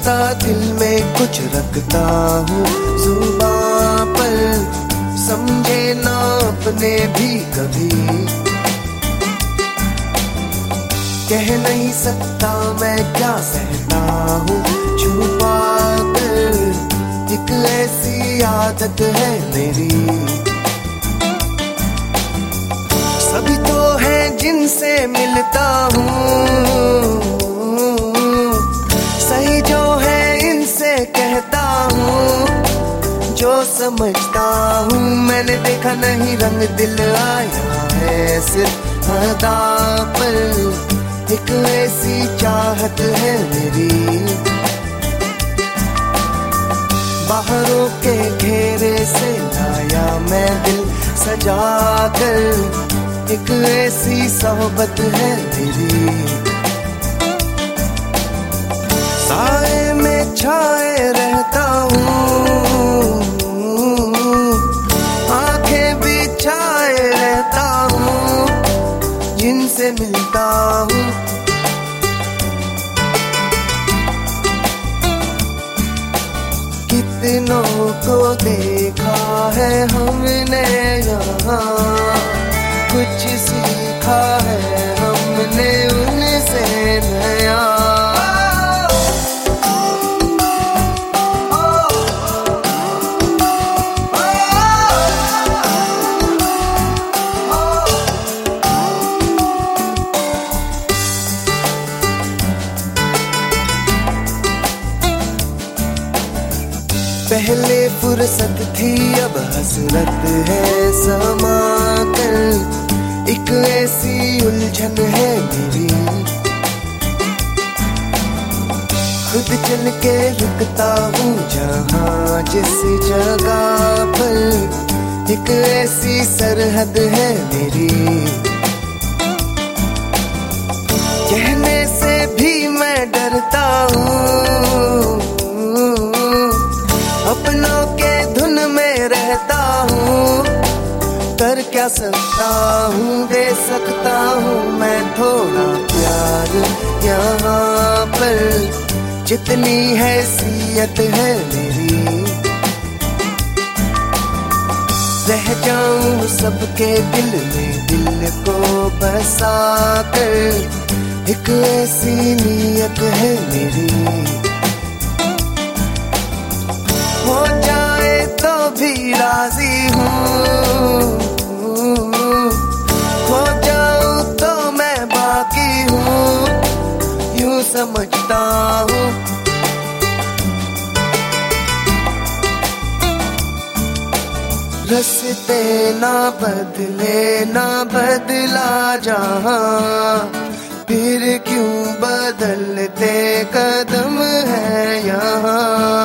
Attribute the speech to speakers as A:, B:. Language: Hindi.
A: पता दिल में कुछ रखता हूँ जुबां पर, समझे ना अपने भी कभी। कह नहीं सकता मैं क्या सहता हूँ छुपा कर, एक ऐसी आदत है मेरी। सभी तो है जिनसे मिलता हूँ, सही जो है इनसे कहता हूँ, जो समझता हूँ। मैंने देखा नहीं रंग दिल आया है सिर्फ अदा पर, एक ऐसी चाहत है मेरी। बाहरों के घेरे से लाया मैं दिल सजा कर, एक ऐसी सोहबत है मेरी। साए में छाए रहता हूँ, आंखें बिछाए रहता हूँ, जिनसे मिलता हूँ। कितनों को देखा है हमने यहाँ, कुछ सीखा है हमने उनसे नया। पहले फुर्सत थी अब हसरत है समा कर, एक ऐसी उलझन है मेरी। खुद चल के रुकता हूँ जहाँ जिस जगह पर, एक ऐसी सरहद है मेरी। कहने से भी मैं डरता हूँ, अपनों के धुन में रहता हूँ। कर क्या सकता हूँ, दे सकता हूँ मैं थोड़ा प्यार यहाँ पर, जितनी हैसियत है मेरी। रह जाऊँ सबके दिल में दिल को बसा कर, एक ऐसी नीयत है मेरी। हो जाए तो भी राजी हूँ, हो जाऊँ तो मैं बाकी हूँ, यूं समझता हूँ। रास्ते ना बदले ना बदला जहाँ, फिर क्यों बदलते कदम है यहाँ।